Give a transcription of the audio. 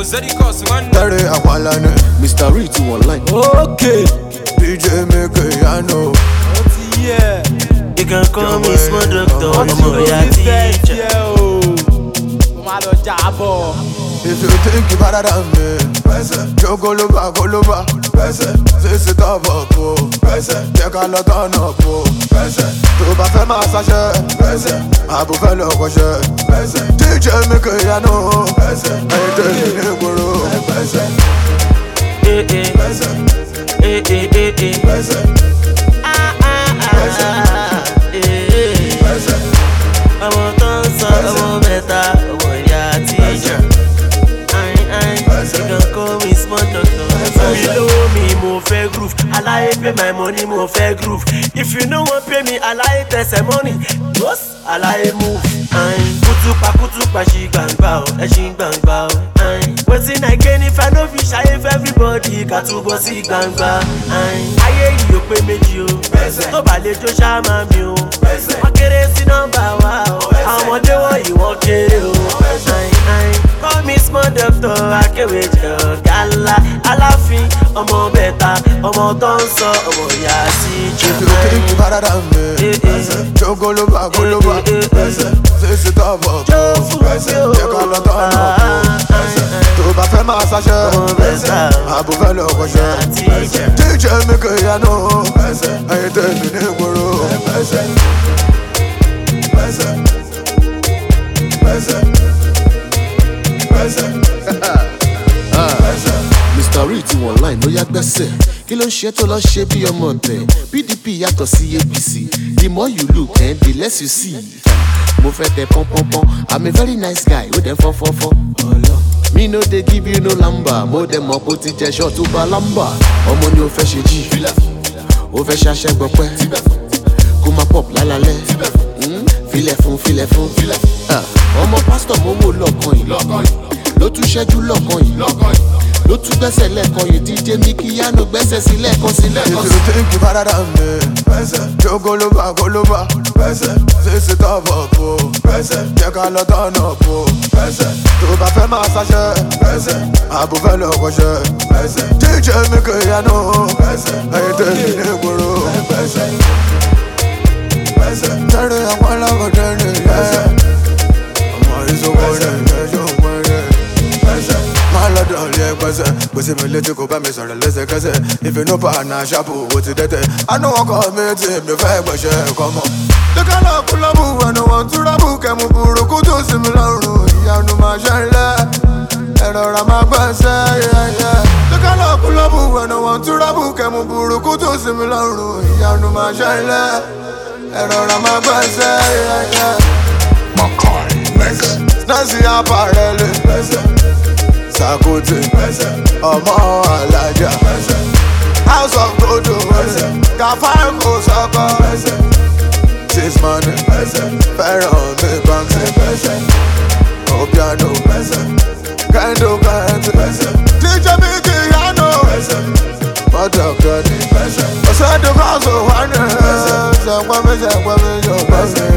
Terry Aqualane, Mr. Ritu online. Okay. DJ make I know. Yeah. You can call me small doctor, I'm a teacher. If you think you better than me, you go loba, say sit up, take a lot on up, to bafe ma sache, abu fellow washe, DJ make I know, I tell you guru, I'm a dancer, I'm a meta, I'm a teacher. You can call me small doctor. Below me, mo fair groove. I like pay my money, mo fair groove. If you no want pay me, I like testimony. Boss, I like move. Kutupa, she bang bow. Wetin I gain if I no fish, I have everybody. Katubo si bang bow. Aye, you pay me you. No bale jo shama mi o. Wakere si number wa o. Amode wo you want o. Call me small doctor, akewe je gala. Alafin, ọmọ beta, ọmọ tó ń sọ, ọmọ ya si if you think you better than me, you go loba, say sit up, take a lot on up, to bafe ma sache, abu fellow washe, DJ make I know, I tell you guru. Mr. Ritu online ló yá gbẹ́sẹ̀ kí ló ń ṣe tó lọ ṣe bí ọmọ ọ̀tẹ̀ PDP yàtọ̀ sí APC the more you look the less you see. Mo fẹ́ tẹ pọ́npọ́npọ́n I'm a very nice guy ó dẹ̀ fọ́fọ́fọ́. Me no dey give you no lamba mo dẹ̀ mọ̀ bó ti jẹ́ ṣọ́ tó bá lamba. Ọmọ ni o fẹ́ ṣe jí o fẹ́ ṣaṣẹ́ gbọpẹ́ kó má pop lálálẹ́ filẹ̀ fún. Ọmọ pásítọ̀ mo wò lọ́kàn yìí ló tún ṣẹ́jú lọ́kàn yìí ló tún gbẹ́sẹ̀ lẹ́ẹ̀kan yìí DJ Mikiyano gbẹ́sẹ̀ sí lẹ́ẹ̀kan sí lẹ́ẹ̀kan sí. If you think you better than me, you go loba, say sit up, take a lot on up, to bafe ma sache, abu fellow washe, DJ Mikiyano, I tell you guru. Terry Aqualane, I'm always so good. Pussy me let you go by me so let's say if you know partner shampoo what's it that I know I call me team the fight but come on the color pull up when I want to rabu kemu buru kutu similar ya no ma shalla error ma gbasa the color pull up when I want to rabu kemu buru kutu similar ya no ma shalla error ma gbasa Makai next Nazi apparel Sakote, ọmọ alájà, House of Godo, Kafar kò sọ́kọ́, Chase money, fẹ́ràn mi Banksy, Obiano, Kendo Kante, DJ Mikiyano, Mọ́tò Kọ́ni, Ọ̀sẹ̀ tó kọ́ sọ wá ní, Ṣẹ̀pẹ́ mi yóò bá mi.